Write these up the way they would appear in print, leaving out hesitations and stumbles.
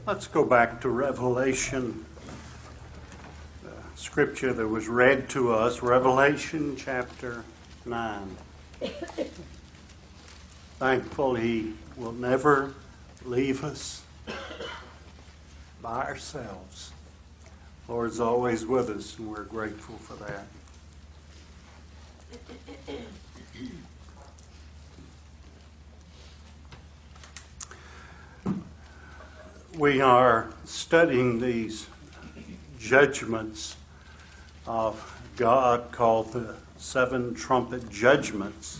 Let's go back to Revelation, scripture that was read to us, Revelation chapter 9. Thankful He will never leave us by ourselves. Lord's always with us, and we're grateful for that. We are studying these judgments of God called the seven trumpet judgments.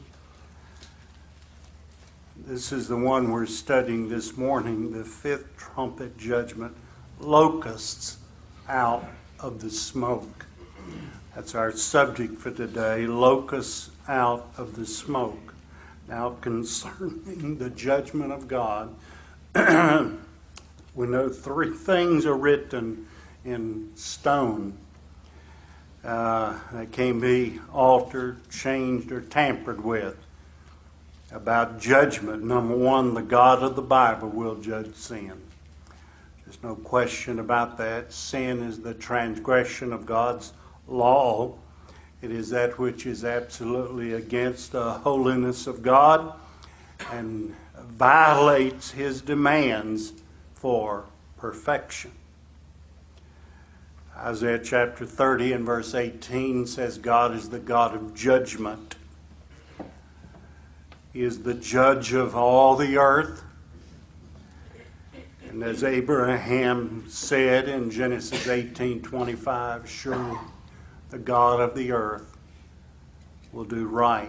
This is the one we're studying this morning, the fifth trumpet judgment, locusts out of the smoke. That's our subject for today, locusts out of the smoke. Now, concerning the judgment of God, we know three things are written in stone that can be altered, changed, or tampered with about judgment. Number one, the God of the Bible will judge sin. There's no question about that. Sin is the transgression of God's law. It is that which is absolutely against the holiness of God and violates His demands for perfection. Isaiah chapter 30 and verse 18 says God is the God of judgment. He is the judge of all the earth. And as Abraham said in Genesis 18:25, surely the God of the earth will do right.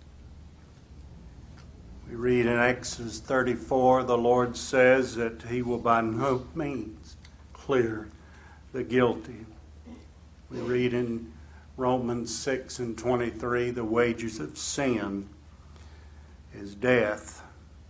We read in Exodus 34, the Lord says that He will by no means clear the guilty. We read in Romans 6 and 23, the wages of sin is death.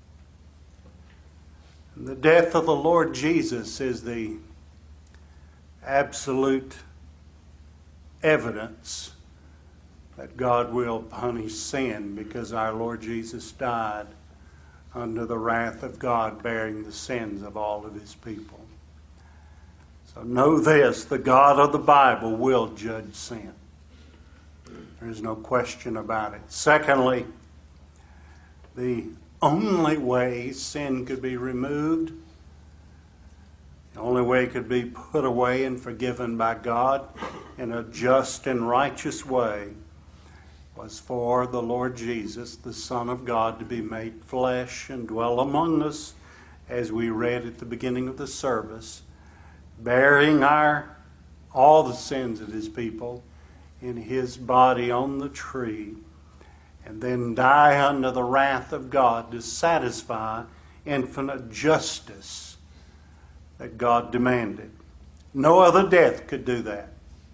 And the death of the Lord Jesus is the absolute evidence that God will punish sin, because our Lord Jesus died under the wrath of God, bearing the sins of all of His people. So know this, the God of the Bible will judge sin. There is no question about it. Secondly, the only way sin could be removed, the only way it could be put away and forgiven by God in a just and righteous way, was for the Lord Jesus, the Son of God, to be made flesh and dwell among us, as we read at the beginning of the service, bearing all the sins of His people in His body on the tree, and then die under the wrath of God to satisfy infinite justice that God demanded. No other death could do that.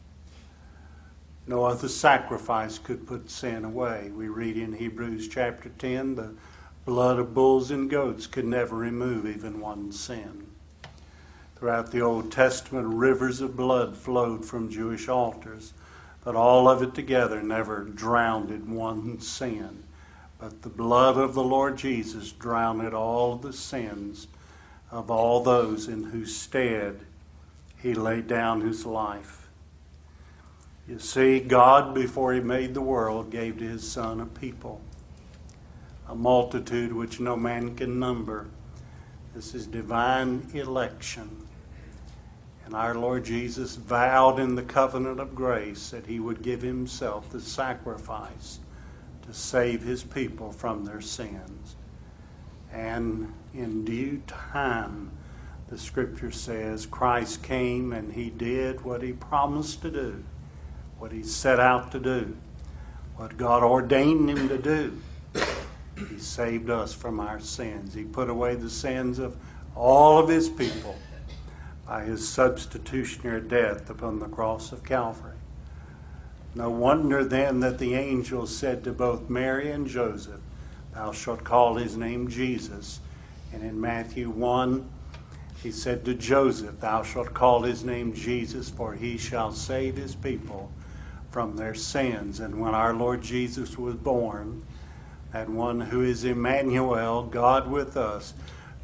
No other sacrifice could put sin away. We read in Hebrews chapter 10, the blood of bulls and goats could never remove even one sin. Throughout the Old Testament, rivers of blood flowed from Jewish altars, but all of it together never drowned one sin. But the blood of the Lord Jesus drowned all of the sins of all those in whose stead He laid down His life. You see, God, before He made the world, gave to His Son a people, a multitude which no man can number. This is divine election. And our Lord Jesus vowed in the covenant of grace that He would give Himself the sacrifice to save His people from their sins. And in due time, the Scripture says, Christ came and He did what He promised to do, what He set out to do, what God ordained Him to do. He saved us from our sins. He put away the sins of all of His people by His substitutionary death upon the cross of Calvary. No wonder then that the angel said to both Mary and Joseph, Thou shalt call His name Jesus. And in Matthew 1, He said to Joseph, Thou shalt call His name Jesus, for He shall save His people from their sins. And when our Lord Jesus was born, that one who is Emmanuel, God with us,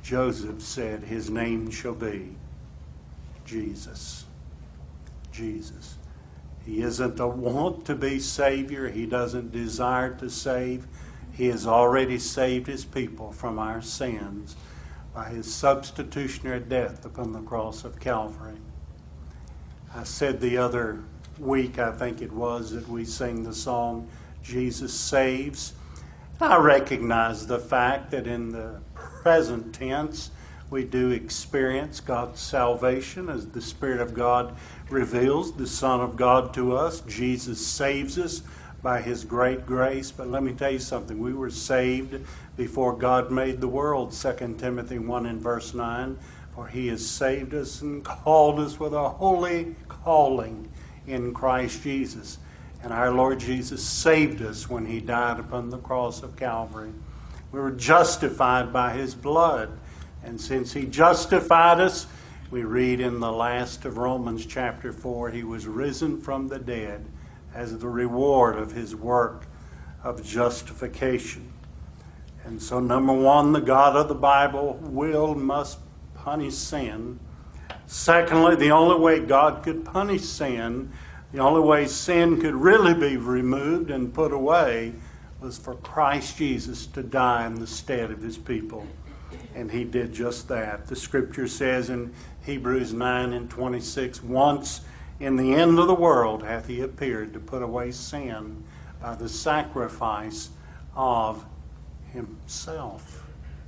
Joseph said, his name shall be Jesus. Jesus. He isn't a want to be Savior. He doesn't desire to save. He has already saved his people from our sins by his substitutionary death upon the cross of Calvary. I said the other week, I think it was, that we sing the song, Jesus Saves. I recognize the fact that in the present tense, we do experience God's salvation as the Spirit of God reveals the Son of God to us. Jesus saves us by his great grace. But let me tell you something. We were saved before God made the world. 2 Timothy 1 and verse 9. For he has saved us and called us with a holy calling in Christ Jesus. And our Lord Jesus saved us when he died upon the cross of Calvary. We were justified by his blood. And since he justified us, we read in the last of Romans chapter 4, he was risen from the dead as the reward of his work of justification. And so, number one, the God of the Bible must punish sin. Secondly, the only way God could punish sin, the only way sin could really be removed and put away, was for Christ Jesus to die in the stead of his people. And he did just that. The scripture says in Hebrews 9 and 26, once in the end of the world hath he appeared to put away sin by the sacrifice of himself.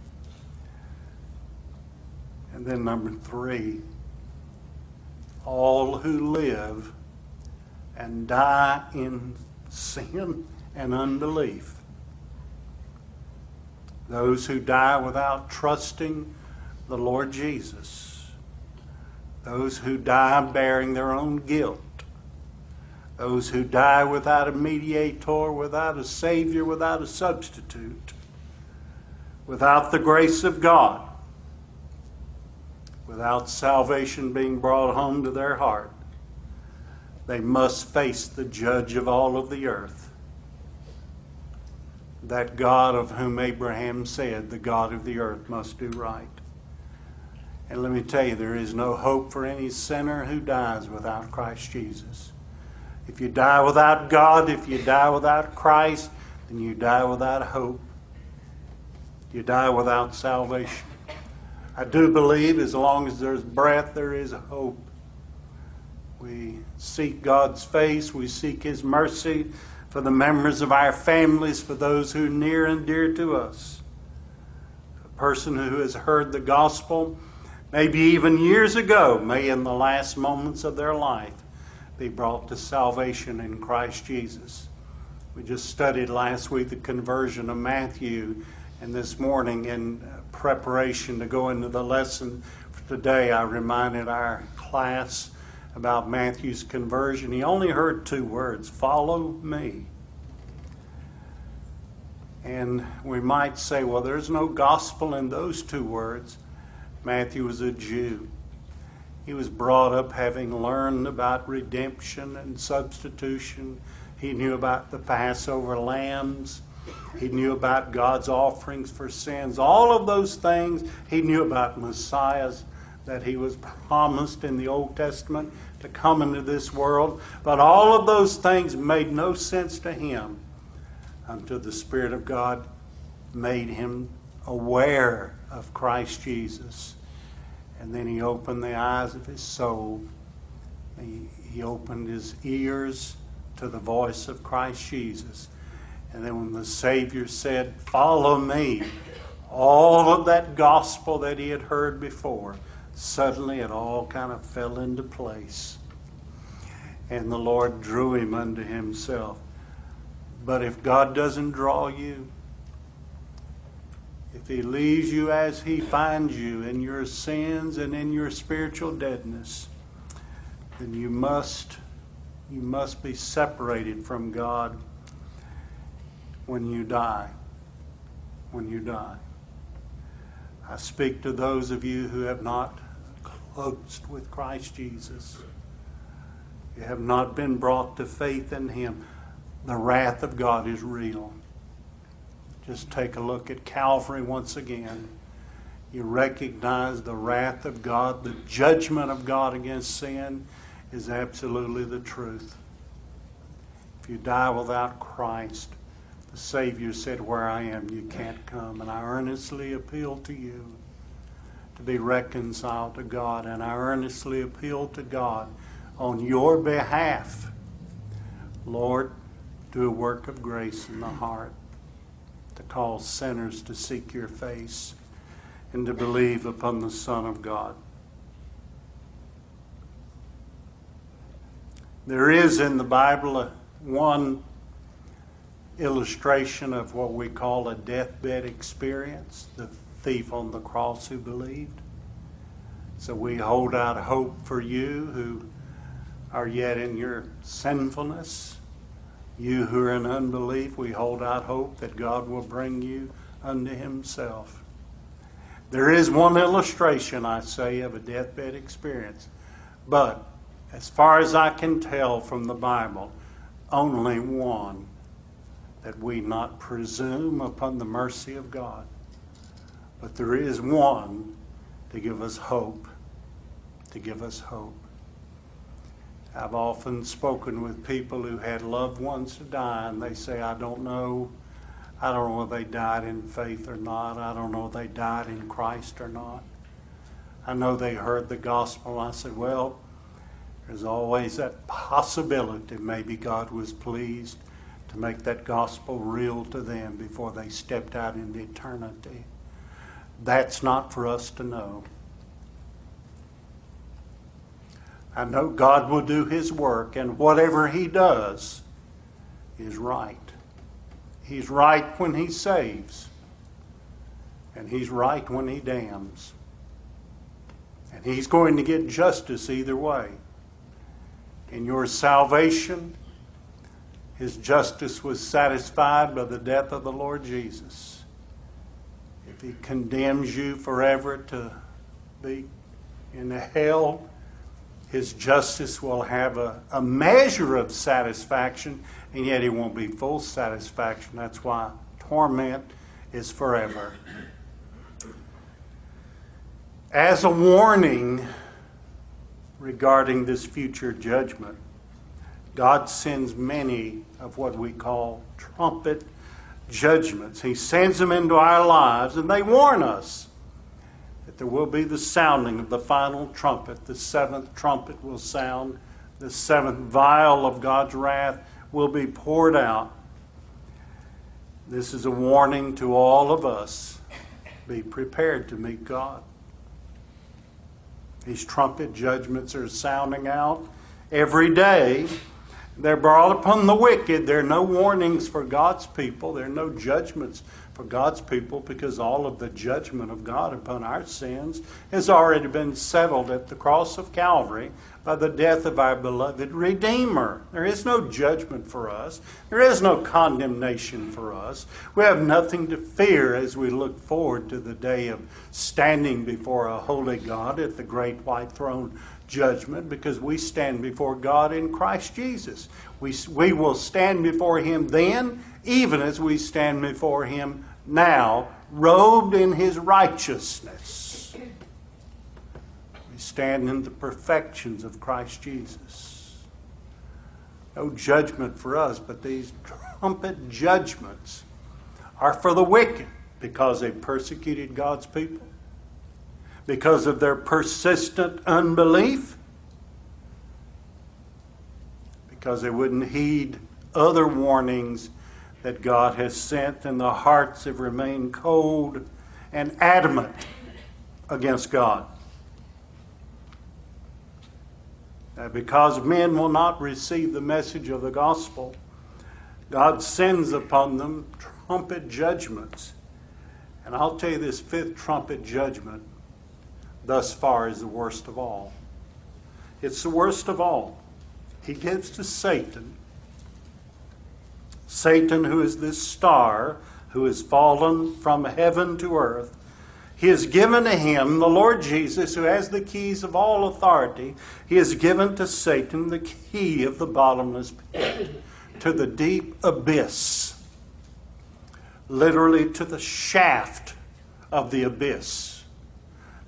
And then number 3, all who live and die in sin and unbelief, those who die without trusting the Lord Jesus, those who die bearing their own guilt, those who die without a mediator, without a Savior, without a substitute, without the grace of God, without salvation being brought home to their heart, they must face the judge of all of the earth. That God of whom Abraham said, the God of the earth must do right. And let me tell you, there is no hope for any sinner who dies without Christ Jesus. If you die without God, if you die without Christ, then you die without hope. You die without salvation. I do believe as long as there's breath, there is hope. We seek God's face. We seek his mercy for the members of our families, for those who are near and dear to us. A person who has heard the gospel, maybe even years ago, may in the last moments of their life be brought to salvation in Christ Jesus. We just studied last week the conversion of Matthew, and this morning in preparation to go into the lesson for today, I reminded our class about Matthew's conversion. He only heard 2 words, follow me. And we might say, well, there's no gospel in those 2 words. Matthew was a Jew. He was brought up having learned about redemption and substitution. He knew about the Passover lambs. He knew about God's offerings for sins. All of those things. He knew about Messiahs that he was promised in the Old Testament to come into this world. But all of those things made no sense to him until the Spirit of God made him aware of Christ Jesus. And then he opened the eyes of his soul. He opened his ears to the voice of Christ Jesus. And then when the Savior said, follow me, all of that gospel that he had heard before, suddenly it all kind of fell into place. And the Lord drew him unto himself. But if God doesn't draw you, if he leaves you as he finds you in your sins and in your spiritual deadness, then you must be separated from God when you die. When you die. I speak to those of you who have not closed with Christ Jesus. You have not been brought to faith in him. The wrath of God is real. Just take a look at Calvary once again. You recognize the wrath of God, the judgment of God against sin is absolutely the truth. If you die without Christ, the Savior said, "Where I am, you can't come." And I earnestly appeal to you to be reconciled to God. And I earnestly appeal to God on your behalf. Lord, do a work of grace in the heart to call sinners to seek your face and to believe upon the Son of God. There is in the Bible one illustration of what we call a deathbed experience, the thief on the cross who believed. So we hold out hope for you who are yet in your sinfulness. You who are in unbelief, we hold out hope that God will bring you unto himself. There is one illustration, I say, of a deathbed experience. But as far as I can tell from the Bible, only one, that we not presume upon the mercy of God. But there is one to give us hope. To give us hope. I've often spoken with people who had loved ones to die, and they say, I don't know if they died in faith or not. I don't know if they died in Christ or not. I know they heard the gospel. I said, well, there's always that possibility maybe God was pleased to make that gospel real to them before they stepped out into eternity. That's not for us to know. I know God will do his work, and whatever he does is right. He's right when he saves, and he's right when he damns. And he's going to get justice either way. In your salvation, his justice was satisfied by the death of the Lord Jesus. If he condemns you forever to be in hell, his justice will have a measure of satisfaction, and yet it won't be full satisfaction. That's why torment is forever. As a warning regarding this future judgment, God sends many of what we call trumpet judgments. He sends them into our lives, and they warn us that there will be the sounding of the final trumpet. The seventh trumpet will sound. The seventh vial of God's wrath will be poured out. This is a warning to all of us. Be prepared to meet God. These trumpet judgments are sounding out every day. They're brought upon the wicked. There are no warnings for God's people. There are no judgments for God's people, because all of the judgment of God upon our sins has already been settled at the cross of Calvary by the death of our beloved Redeemer. There is no judgment for us. There is no condemnation for us. We have nothing to fear as we look forward to the day of standing before a holy God at the great white throne judgment, because we stand before God in Christ Jesus. We will stand before him then, even as we stand before him now, robed in his righteousness. We stand in the perfections of Christ Jesus. No judgment for us, but these trumpet judgments are for the wicked, because they persecuted God's people, because of their persistent unbelief, because they wouldn't heed other warnings that God has sent, and the hearts have remained cold and adamant against God. Because men will not receive the message of the gospel, God sends upon them trumpet judgments. And I'll tell you, this fifth trumpet judgment thus far is the worst of all. It's the worst of all. He gives to Satan, who is this star who has fallen from heaven to earth. He has given to him, the Lord Jesus, who has the keys of all authority. He has given to Satan the key of the bottomless pit, to the deep abyss, literally to the shaft of the abyss.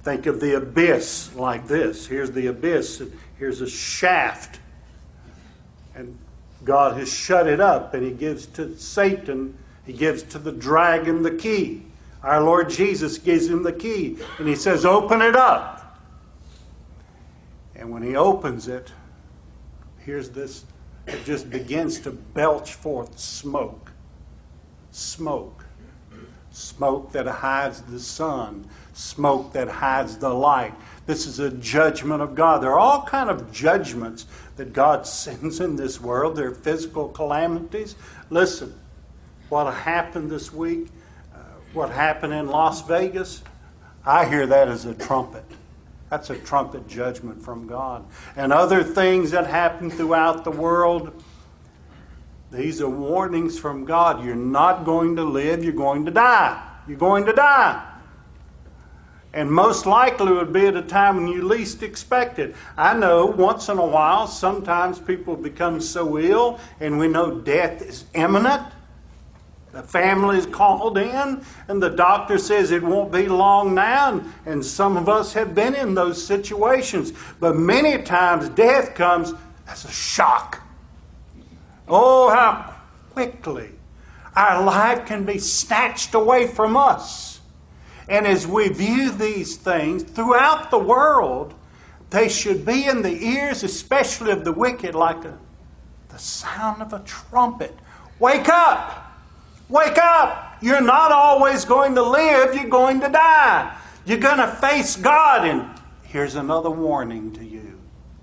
Think of the abyss like this. Here's the abyss, and here's a shaft. And God has shut it up, and He gives to Satan, He gives to the dragon the key. Our Lord Jesus gives him the key, and He says, open it up. And when He opens it, here's this, it just begins to belch forth smoke. Smoke. Smoke that hides the sun. Smoke that hides the light. This is a judgment of God. There are all kinds of judgments that God sends in this world. There are physical calamities. Listen, what happened this week, what happened in Las Vegas, I hear that as a trumpet. That's a trumpet judgment from God. And other things that happen throughout the world, these are warnings from God. You're not going to live, you're going to die. You're going to die. And most likely it would be at a time when you least expect it. I know once in a while, sometimes people become so ill and we know death is imminent. The family is called in and the doctor says it won't be long now. And some of us have been in those situations. But many times death comes as a shock. Oh, how quickly our life can be snatched away from us. And as we view these things throughout the world, they should be in the ears, especially of the wicked, like the sound of a trumpet. Wake up! Wake up! You're not always going to live, you're going to die. You're going to face God. And here's another warning to you.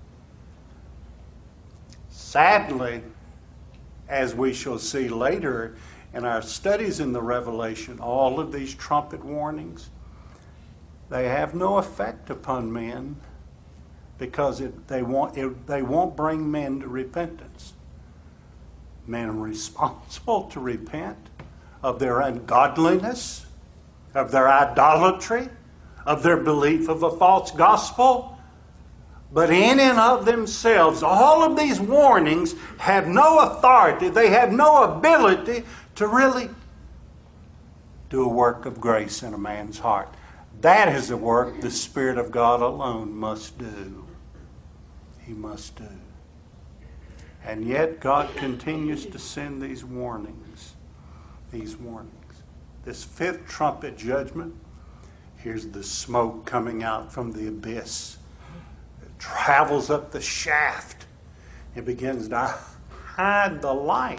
Sadly, as we shall see later in our studies in the Revelation, all of these trumpet warnings, they have no effect upon men because they won't bring men to repentance. Men are responsible to repent of their ungodliness, of their idolatry, of their belief of a false gospel. But in and of themselves, all of these warnings have no authority. They have no ability to really do a work of grace in a man's heart. That is a work the Spirit of God alone must do. He must do. And yet God continues to send these warnings. These warnings. This fifth trumpet judgment, here's the smoke coming out from the abyss. It travels up the shaft. It begins to hide the light.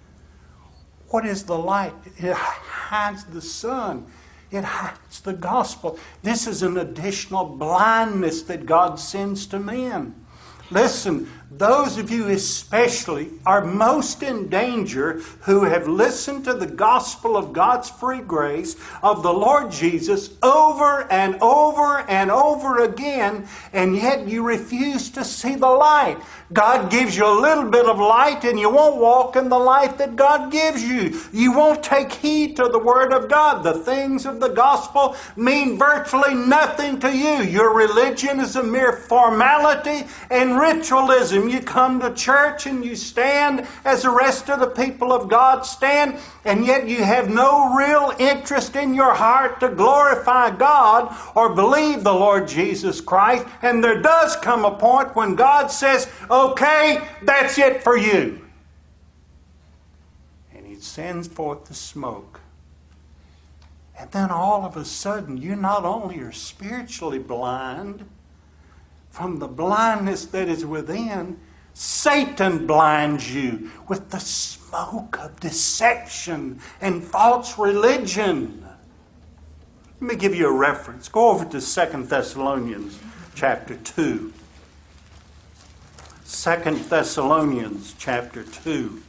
What is the light? It hides the sun. It hides the gospel. This is an additional blindness that God sends to men. Listen, those of you especially are most in danger who have listened to the gospel of God's free grace of the Lord Jesus over and over and over again, and yet you refuse to see the light. God gives you a little bit of light and you won't walk in the light that God gives you. You won't take heed to the Word of God. The things of the gospel mean virtually nothing to you. Your religion is a mere formality and ritualism. You come to church and you stand as the rest of the people of God stand, and yet you have no real interest in your heart to glorify God or believe the Lord Jesus Christ. And there does come a point when God says, okay, that's it for you. And He sends forth the smoke. And then all of a sudden, you not only are spiritually blind from the blindness that is within, Satan blinds you with the smoke of deception and false religion. Let me give you a reference. Go over to 2 Thessalonians chapter 2. 2 Thessalonians chapter 2.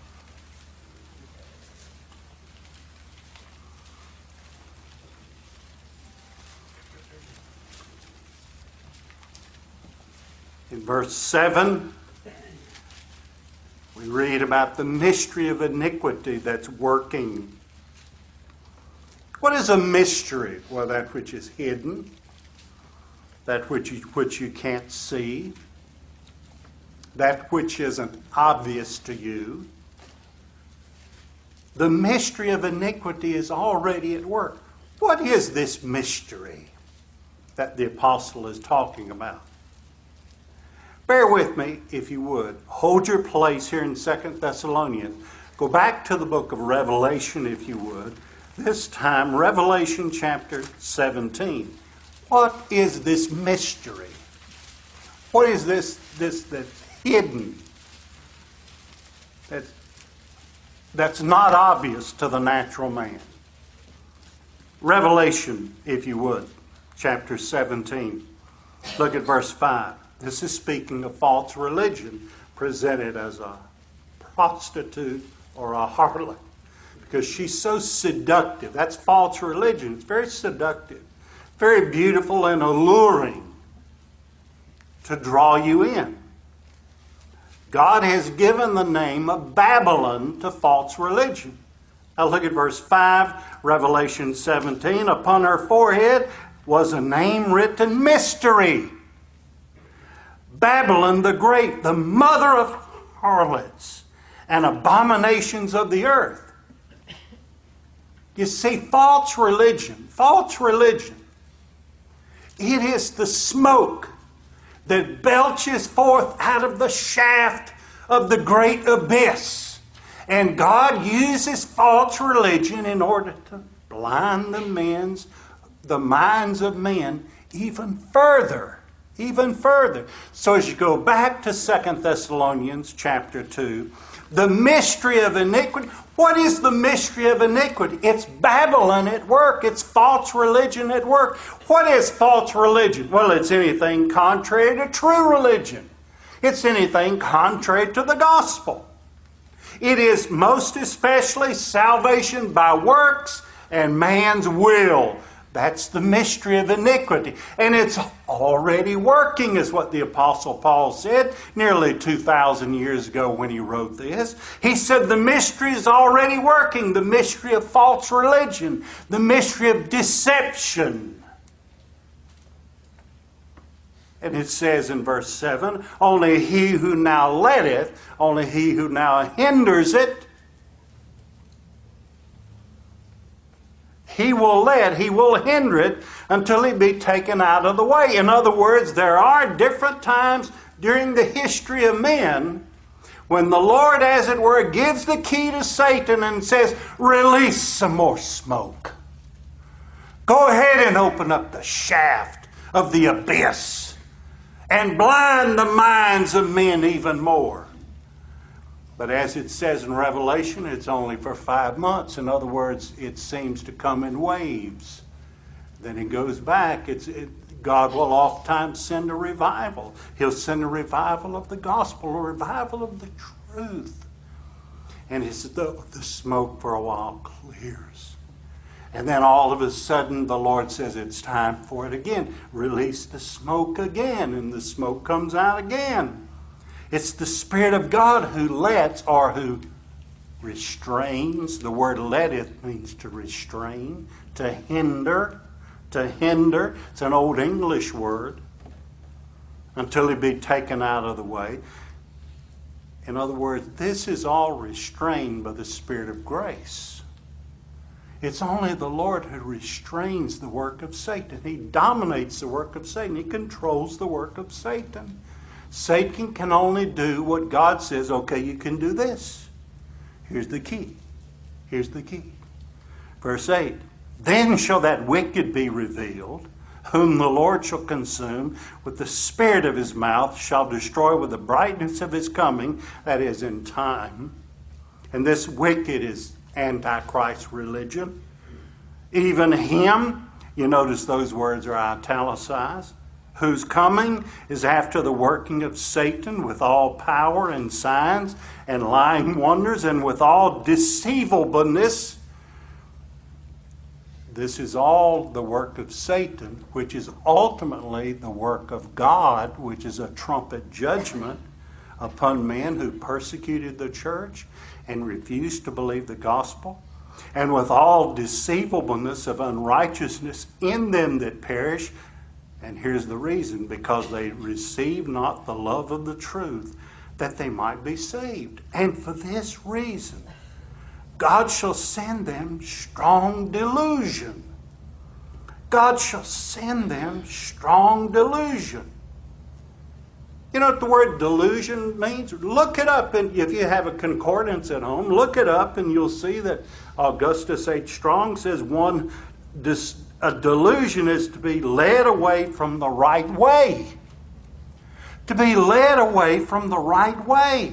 In verse 7, we read about the mystery of iniquity that's working. What is a mystery? Well, that which is hidden, that which you can't see, that which isn't obvious to you. The mystery of iniquity is already at work. What is this mystery? that the apostle is talking about. Bear with me, if you would. Hold your place here in 2 Thessalonians. Go back to the book of Revelation, if you would. This time, Revelation chapter 17. What is this mystery? What is this that's hidden? That's not obvious to the natural man. Revelation, if you would, chapter 17. Look at verse 5. This is speaking of false religion presented as a prostitute or a harlot, because she's so seductive. That's false religion. It's very seductive, very beautiful and alluring to draw you in. God has given the name of Babylon to false religion. Now look at verse 5, Revelation 17. Upon her forehead was a name written, Mystery. Babylon the Great, the mother of harlots and abominations of the earth. You see, false religion, it is the smoke that belches forth out of the shaft of the great abyss. And God uses false religion in order to blind the minds of men even further. So as you go back to 2 Thessalonians chapter 2, the mystery of iniquity. What is the mystery of iniquity? It's Babylon at work. It's false religion at work. What is false religion? Well, it's anything contrary to true religion. It's anything contrary to the gospel. It is most especially salvation by works and man's will. That's the mystery of iniquity. And it's already working, is what the Apostle Paul said nearly 2,000 years ago when he wrote this. He said the mystery is already working. The mystery of false religion. The mystery of deception. And it says in verse 7, only he who now letteth, only he who now hinders it, he will hinder it until it be taken out of the way. In other words, there are different times during the history of men when the Lord, as it were, gives the key to Satan and says, release some more smoke. Go ahead and open up the shaft of the abyss and blind the minds of men even more. But as it says in Revelation, it's only for 5 months. In other words, it seems to come in waves. Then it goes back. God will oftentimes send a revival. He'll send a revival of the gospel, a revival of the truth. And the smoke for a while clears. And then all of a sudden the Lord says it's time for it again. Release the smoke again, and the smoke comes out again. It's the Spirit of God who lets, or who restrains. The word letteth means to restrain, to hinder. It's an old English word. Until it be taken out of the way. In other words, this is all restrained by the Spirit of grace. It's only the Lord who restrains the work of Satan. He dominates the work of Satan. He controls the work of Satan. Satan can only do what God says, okay, you can do this. Here's the key. Verse 8, then shall that wicked be revealed, whom the Lord shall consume with the spirit of his mouth, shall destroy with the brightness of his coming, that is, in time. And this wicked is Antichrist religion. Even him, you notice those words are italicized, whose coming is after the working of Satan with all power and signs and lying wonders and with all deceivableness. This is all the work of Satan, which is ultimately the work of God, which is a trumpet judgment upon men who persecuted the church and refused to believe the gospel, and with all deceivableness of unrighteousness in them that perish. And here's the reason, because they receive not the love of the truth, that they might be saved. And for this reason, God shall send them strong delusion. God shall send them strong delusion. You know what the word delusion means? Look it up, and if you have a concordance at home, look it up and you'll see that Augustus H. Strong says a delusion is to be led away from the right way. To be led away from the right way.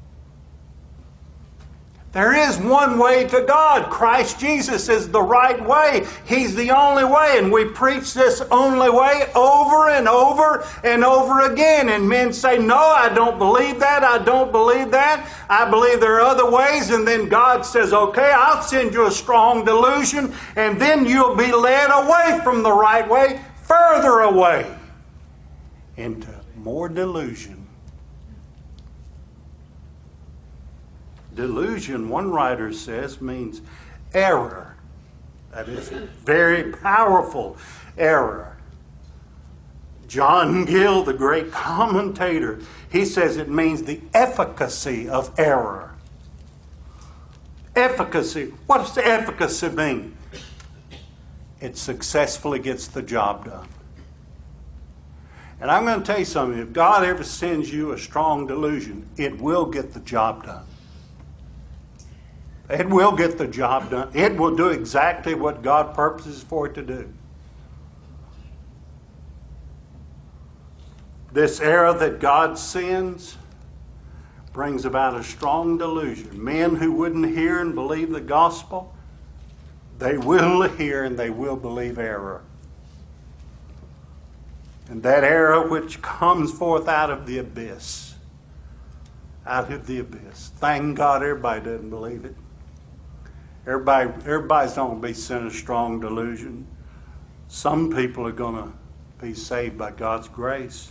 There is one way to God. Christ Jesus is the right way. He's the only way. And we preach this only way over and over and over again. And men say, no, I don't believe that. I don't believe that. I believe there are other ways. And then God says, okay, I'll send you a strong delusion. And then you'll be led away from the right way, further away into more delusion. Delusion, one writer says, means error. That is very powerful error. John Gill, the great commentator, he says it means the efficacy of error. Efficacy. What does the efficacy mean? It successfully gets the job done. And I'm going to tell you something. If God ever sends you a strong delusion, it will get the job done. It will get the job done. It will do exactly what God purposes for it to do. This error that God sends brings about a strong delusion. Men who wouldn't hear and believe the gospel, they will hear and they will believe error. And that error which comes forth out of the abyss. Out of the abyss. Thank God everybody doesn't believe it. Everybody's not going to be sent a strong delusion. Some people are going to be saved by God's grace.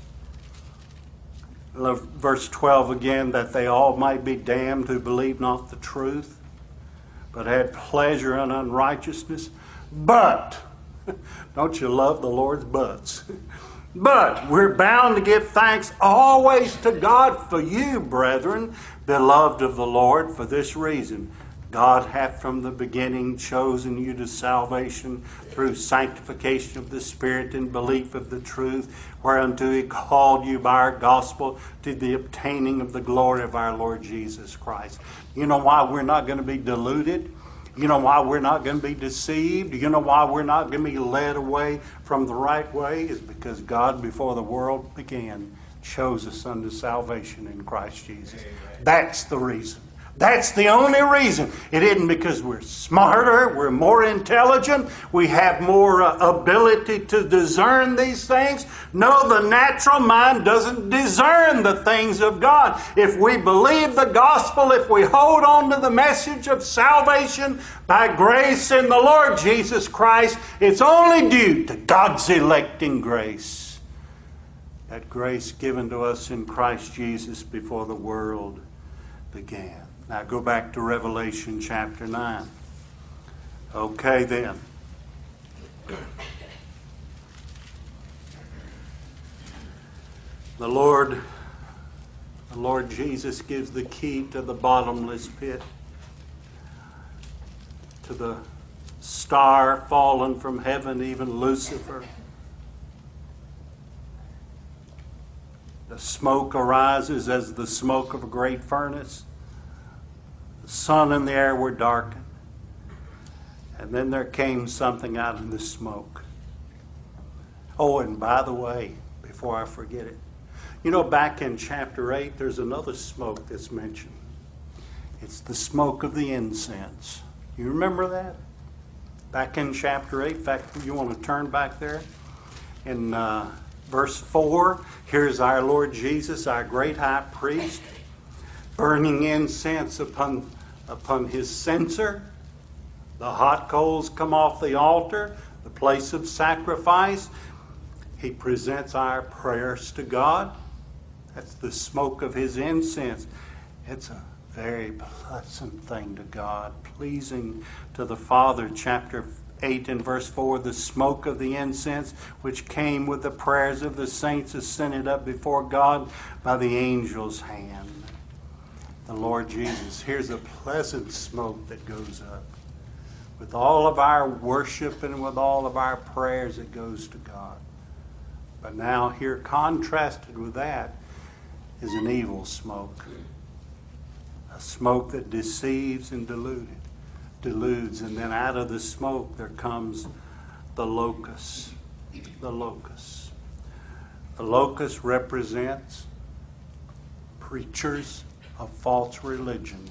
Verse 12 again, that they all might be damned who believe not the truth, but had pleasure in unrighteousness. But, don't you love the Lord's buts? But we're bound to give thanks always to God for you, brethren, beloved of the Lord, for this reason. God hath from the beginning chosen you to salvation through sanctification of the Spirit and belief of the truth, whereunto He called you by our gospel to the obtaining of the glory of our Lord Jesus Christ. You know why we're not going to be deluded? You know why we're not going to be deceived? You know why we're not going to be led away from the right way? Is because God, before the world began, chose us unto salvation in Christ Jesus. That's the reason. That's the only reason. It isn't because we're smarter, we're more intelligent, we have more ability to discern these things. No, the natural mind doesn't discern the things of God. If we believe the gospel, if we hold on to the message of salvation by grace in the Lord Jesus Christ, it's only due to God's electing grace. That grace given to us in Christ Jesus before the world began. Now go back to Revelation chapter 9. Okay then. The Lord Jesus gives the key to the bottomless pit, to the star fallen from heaven, even Lucifer. The smoke arises as the smoke of a great furnace. The sun and the air were darkened. And then there came something out of the smoke. Oh, and by the way, before I forget it, you know, back in chapter 8, there's another smoke that's mentioned. It's the smoke of the incense. You remember that? Back in chapter 8, in fact, you want to turn back there? In verse 4, here's our Lord Jesus, our great high priest, burning incense upon his censer. The hot coals come off the altar, the place of sacrifice. He presents our prayers to God. That's the smoke of his incense. It's a very pleasant thing to God, pleasing to the Father. Chapter 8 and verse 4, the smoke of the incense which came with the prayers of the saints ascended up before God by the angel's hand. The Lord Jesus. Here's a pleasant smoke that goes up With all of our worship and with all of our prayers, it goes to God. But now here, contrasted with that, is an evil smoke. A smoke that deceives and deludes. And then out of the smoke there comes the locust. The locust. The locust represents preachers of false religion.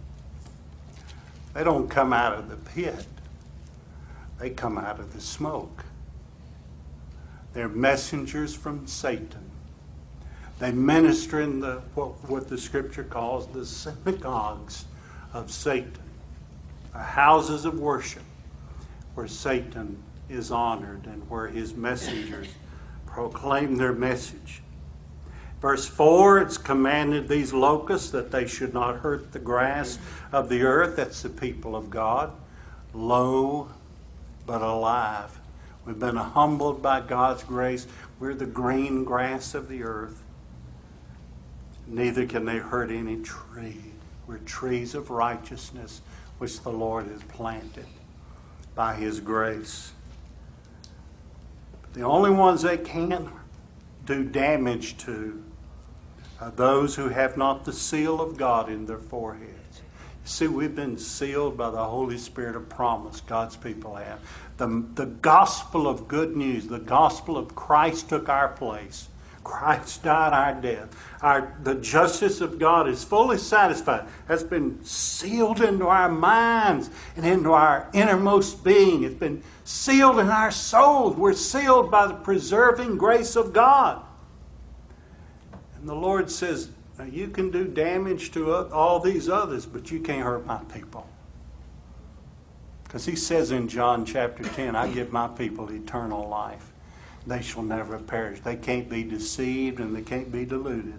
They don't come out of the pit. They come out of the smoke. They're messengers from Satan. They minister in what the Scripture calls the synagogues of Satan, the houses of worship where Satan is honored and where his messengers proclaim their message. Verse 4, it's commanded these locusts that they should not hurt the grass of the earth. That's the people of God. Low but alive. We've been humbled by God's grace. We're the green grass of the earth. Neither can they hurt any tree. We're trees of righteousness which the Lord has planted by His grace. But the only ones they can do damage to are those who have not the seal of God in their foreheads. You see, we've been sealed by the Holy Spirit of promise, God's people have. The gospel of good news, the gospel of Christ took our place. Christ died our death. The justice of God is fully satisfied. Has been sealed into our minds and into our innermost being. It's been sealed in our souls. We're sealed by the preserving grace of God. And the Lord says, now you can do damage to all these others, but you can't hurt my people. Because He says in John chapter 10, I give my people eternal life. They shall never perish. They can't be deceived and they can't be deluded.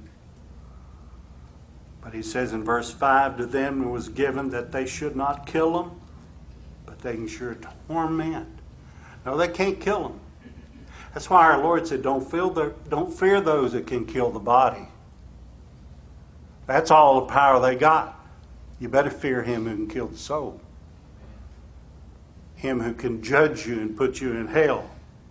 But He says in verse 5, to them was given that they should not kill them, but they can sure torment. No, they can't kill them. That's why our Lord said, don't fear those that can kill the body. That's all the power they got. You better fear Him who can kill the soul. Him who can judge you and put you in hell.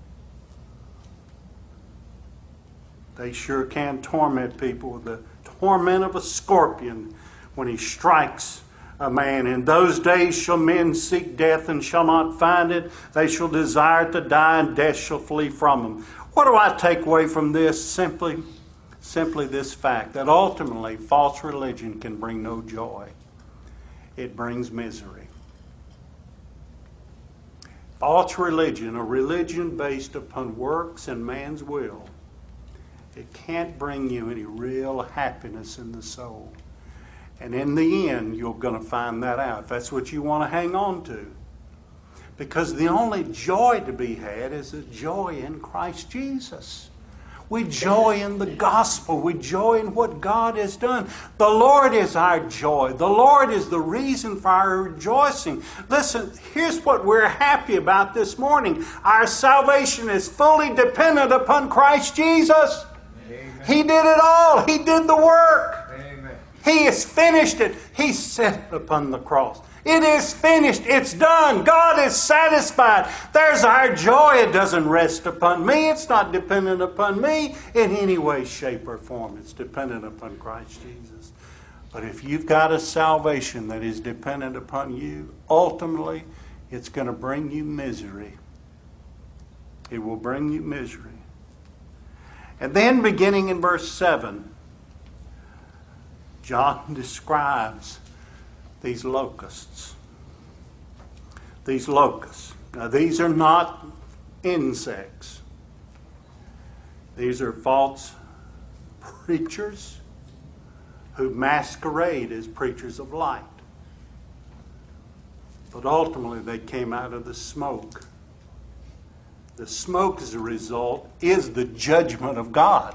They sure can torment people with the torment of a scorpion when he strikes a man. In those days shall men seek death and shall not find it. They shall desire to die and death shall flee from them. What do I take away from this? Simply this fact that ultimately false religion can bring no joy. It brings misery. False religion, a religion based upon works and man's will, it can't bring you any real happiness in the soul. And in the end, you're going to find that out. If that's what you want to hang on to. Because the only joy to be had is a joy in Christ Jesus. We joy in the gospel. We joy in what God has done. The Lord is our joy. The Lord is the reason for our rejoicing. Listen, here's what we're happy about this morning. Our salvation is fully dependent upon Christ Jesus. Amen. He did it all. He did the work. Amen. He has finished it. He set it upon the cross. It is finished. It's done. God is satisfied. There's our joy. It doesn't rest upon me. It's not dependent upon me in any way, shape, or form. It's dependent upon Christ Jesus. But if you've got a salvation that is dependent upon you, ultimately it's going to bring you misery. It will bring you misery. And then beginning in verse 7, John describes these locusts. These locusts. Now these are not insects. These are false preachers who masquerade as preachers of light. But ultimately they came out of the smoke. The smoke as a result is the judgment of God.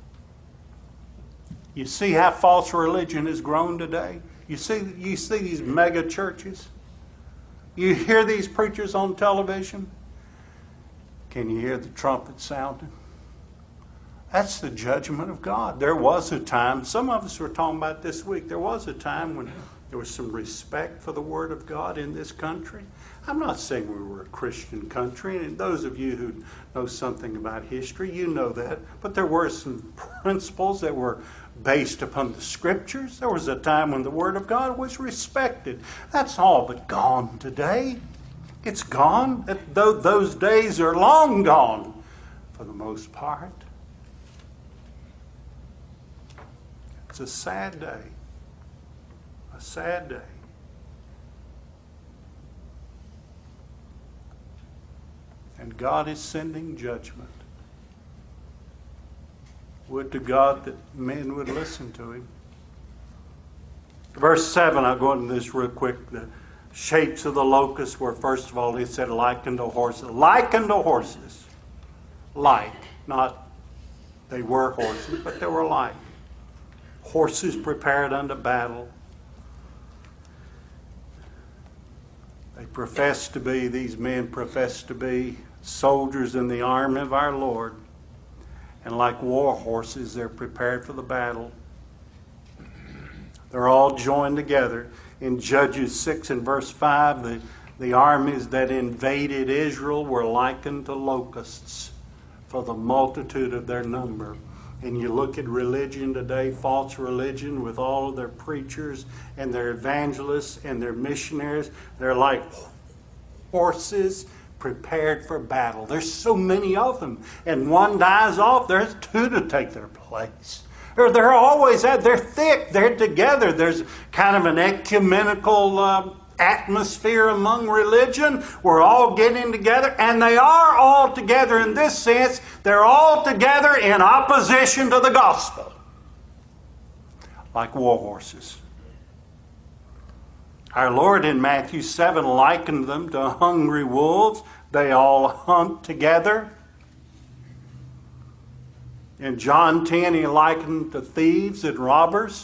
You see how false religion has grown today? You see these mega churches? You hear these preachers on television? Can you hear the trumpet sounding? That's the judgment of God. There was a time, some of us were talking about this week, there was a time when There was some respect for the Word of God in this country. I'm not saying we were a Christian country, and those of you who know something about history, you know that. But there were some principles that were based upon the Scriptures. There was a time when the Word of God was respected. That's all but gone today. It's gone. Those days are long gone for the most part. It's a sad day. A sad day. And God is sending judgment. Would to God that men would listen to Him. Verse 7, I'll go into this real quick. The shapes of the locusts were, first of all, he said, like unto horses. Like unto horses. Like. Not they were horses, but they were like. Horses prepared unto battle. These men profess to be soldiers in the army of our Lord. And like war horses, they're prepared for the battle. They're all joined together. In Judges 6 and verse 5, the armies that invaded Israel were likened to locusts for the multitude of their number. And you look at religion today, false religion, with all of their preachers and their evangelists and their missionaries, they're like horses prepared for battle. There's so many of them. And one dies off, there's two to take their place. They're always they're thick, they're together. There's kind of an ecumenical atmosphere among religion. We're all getting together, and they are all together in this sense. They're all together in opposition to the gospel. Like war horses. Our Lord in Matthew 7 likened them to hungry wolves. They all hunt together. In John 10, he likened to thieves and robbers.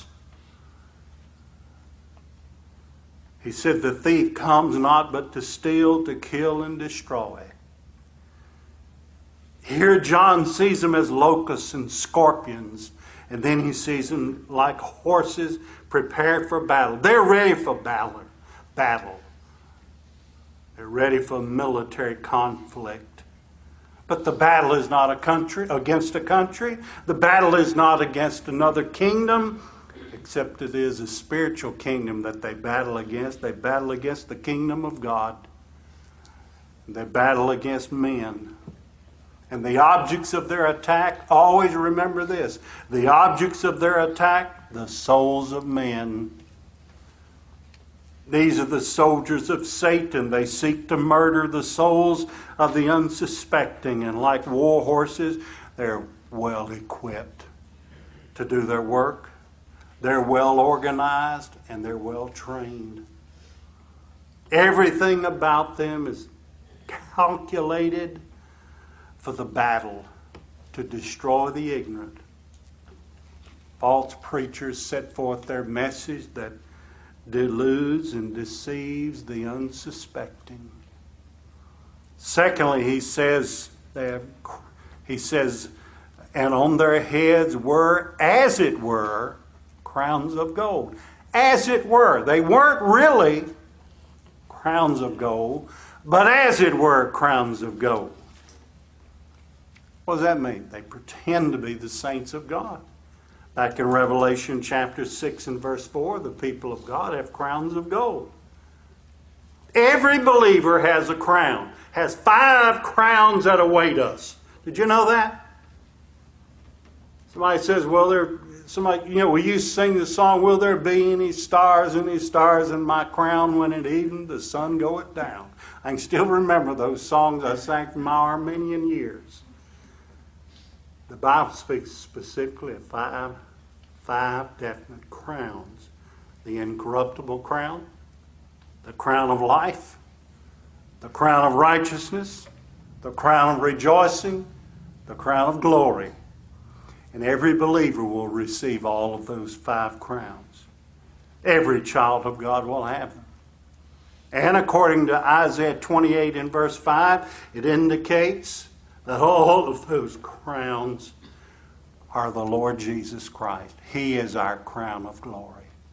He said the thief comes not but to steal, to kill, and destroy. Here John sees them as locusts and scorpions. And then he sees them like horses prepared for battle. They're ready for battle. They're ready for military conflict. But the battle is not against a country. The battle is not against another kingdom, except it is a spiritual kingdom that they battle against. They battle against the kingdom of God. They battle against men. And the objects of their attack, always remember this, the objects of their attack, the souls of men. These are the soldiers of Satan. They seek to murder the souls of the unsuspecting. And like war horses, they're well equipped to do their work. They're well organized and they're well trained. Everything about them is calculated for the battle, to destroy the ignorant. False preachers set forth their message that deludes and deceives the unsuspecting. Secondly, he says, and on their heads were, as it were, crowns of gold. As it were. They weren't really crowns of gold, but as it were, crowns of gold. What does that mean? They pretend to be the saints of God. Back in Revelation chapter 6 and verse 4, the people of God have crowns of gold. Every believer has a crown, has 5 crowns that await us. Did you know that? Somebody says, we used to sing the song, will there be any stars in my crown when at even the sun goeth down? I can still remember those songs I sang from my Armenian years. The Bible speaks specifically of five definite crowns. The incorruptible crown, the crown of life, the crown of righteousness, the crown of rejoicing, the crown of glory. And every believer will receive all of those 5 crowns. Every child of God will have them. And according to Isaiah 28 and verse 5, it indicates that all of those crowns are the Lord Jesus Christ. He is our crown of glory.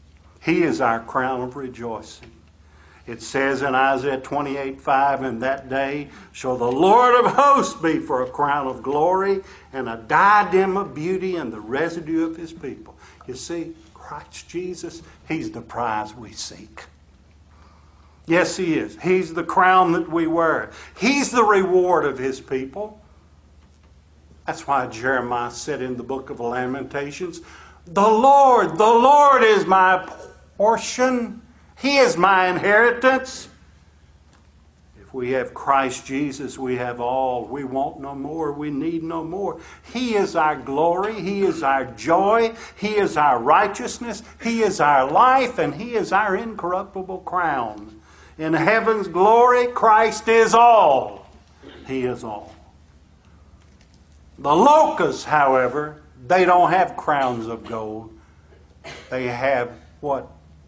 He is our crown of rejoicing. It says in Isaiah 28:5, "In that day shall the Lord of hosts be for a crown of glory and a diadem of beauty in the residue of his people." You see, Christ Jesus, he's the prize we seek. Yes, he is. He's the crown that we wear. He's the reward of his people. That's why Jeremiah said in the book of Lamentations, the Lord is my portion. He is my inheritance. If we have Christ Jesus, we have all. We want no more. We need no more. He is our glory. He is our joy. He is our righteousness. He is our life. And He is our incorruptible crown. In heaven's glory, Christ is all. He is all. The locusts, however, they don't have crowns of gold. They have what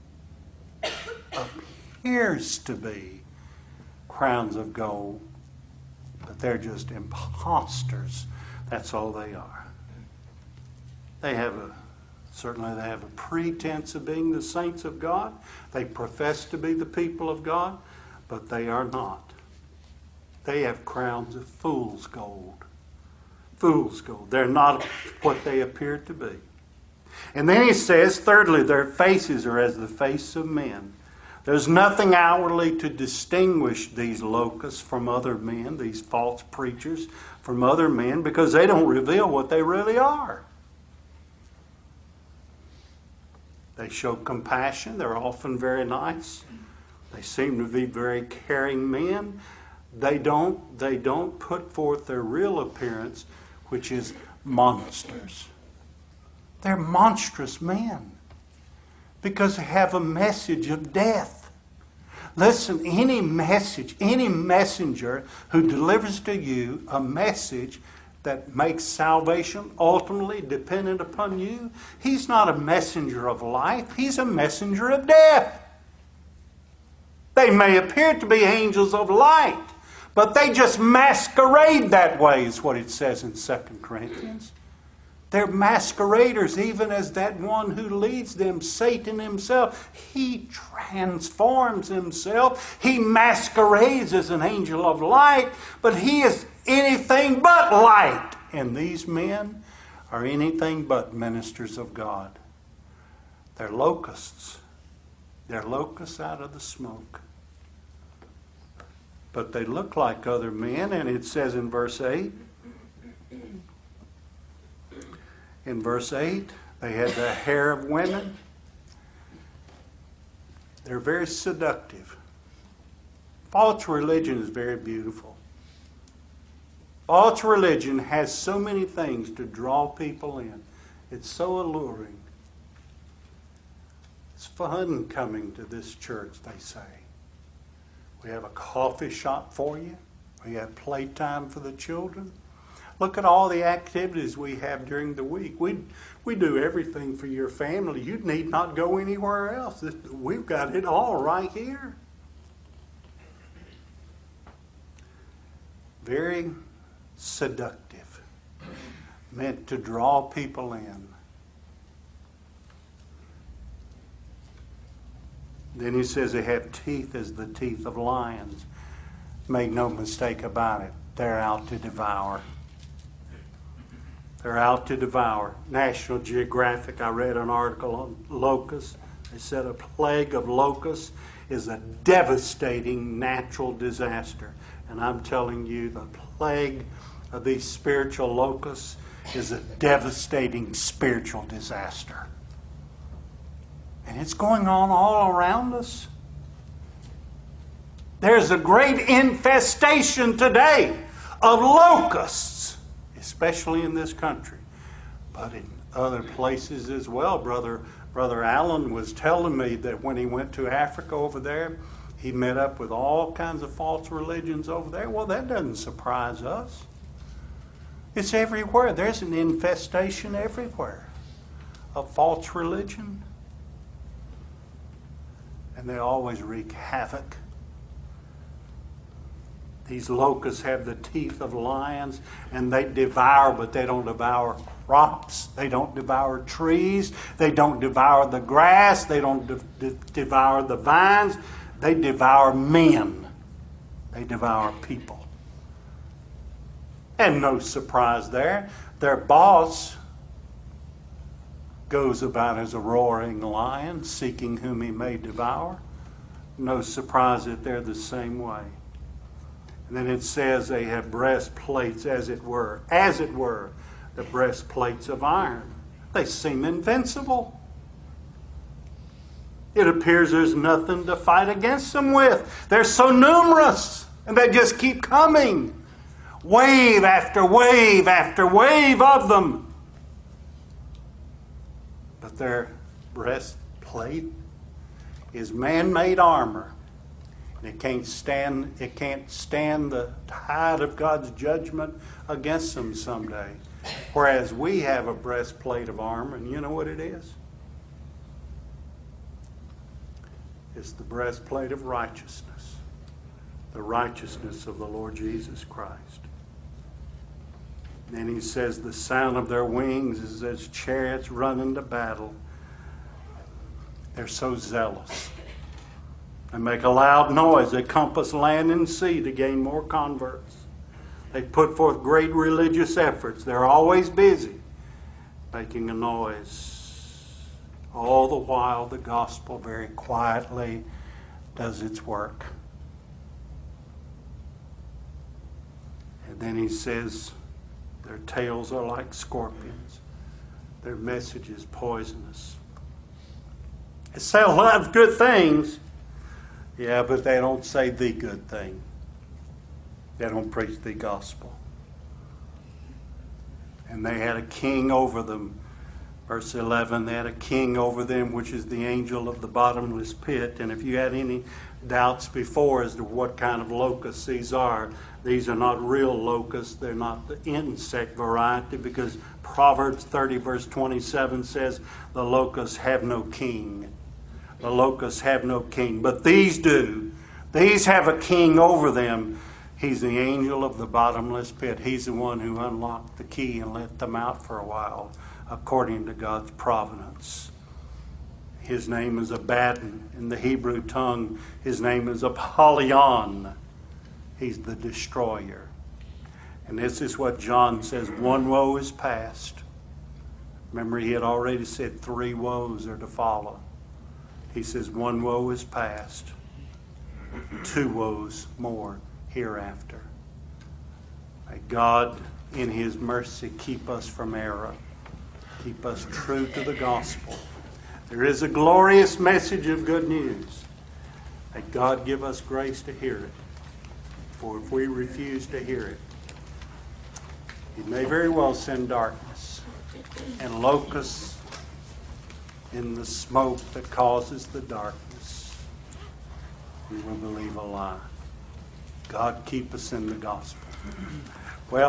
appears to be crowns of gold, but they're just impostors. That's all they are. Certainly they have a pretense of being the saints of God. They profess to be the people of God, but they are not. They have crowns of fool's gold. Fool's gold. They're not what they appear to be. And then he says, thirdly, their faces are as the face of men. There's nothing outwardly to distinguish these locusts from other men, these false preachers from other men, because they don't reveal what they really are. They show compassion. They're often very nice. They seem to be very caring men. They don't put forth their real appearance, which is monsters. They're monstrous men because they have a message of death. Listen, any messenger who delivers to you a message that makes salvation ultimately dependent upon you, he's not a messenger of life. He's a messenger of death. They may appear to be angels of light, but they just masquerade that way, is what it says in 2 Corinthians. They're masqueraders, even as that one who leads them, Satan himself. He transforms himself. He masquerades as an angel of light, but he is anything but light. And these men are anything but ministers of God. They're locusts. They're locusts out of the smoke. But they look like other men, and it says in verse 8, they had the hair of women. They're very seductive. False religion is very beautiful. False religion has so many things to draw people in. It's so alluring. It's fun coming to this church, they say. We have a coffee shop for you. We have playtime for the children. Look at all the activities we have during the week. We do everything for your family. You need not go anywhere else. We've got it all right here. Very seductive. Meant to draw people in. Then he says they have teeth as the teeth of lions. Make no mistake about it. They're out to devour. They're out to devour. National Geographic, I read an article on locusts. They said a plague of locusts is a devastating natural disaster. And I'm telling you, the plague of these spiritual locusts is a devastating spiritual disaster. And it's going on all around us. There's a great infestation today of locusts, especially in this country, but in other places as well. Brother Allen was telling me that when he went to Africa over there, he met up with all kinds of false religions over there. Well, that doesn't surprise us. It's everywhere. There's an infestation everywhere of false religion. And they always wreak havoc. These locusts have the teeth of lions, and they devour, but they don't devour crops. They don't devour trees. They don't devour the grass. They don't devour the vines. They devour men. They devour people. And no surprise there. Their boss goes about as a roaring lion, seeking whom he may devour. No surprise that they're the same way. And then it says they have breastplates, as it were, the breastplates of iron. They seem invincible. It appears there's nothing to fight against them with. They're so numerous, and they just keep coming. Wave after wave after wave of them. But their breastplate is man-made armor. And it can't stand the tide of God's judgment against them someday. Whereas we have a breastplate of armor, and you know what it is? It's the breastplate of righteousness. The righteousness of the Lord Jesus Christ. And he says the sound of their wings is as chariots running to battle. They're so zealous. They make a loud noise. They compass land and sea to gain more converts. They put forth great religious efforts. They're always busy making a noise. All the while the gospel very quietly does its work. And then he says, their tails are like scorpions. Their message is poisonous. They say a lot of good things. Yeah, but they don't say the good thing. They don't preach the gospel. And they had a king over them. Verse 11, they had a king over them, which is the angel of the bottomless pit. And if you had any doubts before as to what kind of locusts these are not real locusts. They're not the insect variety, because Proverbs 30 verse 27 says the locusts have no king. The locusts have no king. But these do. These have a king over them. He's the angel of the bottomless pit. He's the one who unlocked the key and let them out for a while, according to God's providence. His name is Abaddon. In the Hebrew tongue, his name is Apollyon. He's the destroyer. And this is what John says, one woe is past. Remember, he had already said 3 woes are to follow. He says one woe is past. 2 woes more hereafter. May God, in his mercy, keep us from error. Keep us true to the gospel. There is a glorious message of good news. May God give us grace to hear it. For if we refuse to hear it, he may very well send darkness and locusts in the smoke that causes the darkness. We will believe a lie. God keep us in the gospel.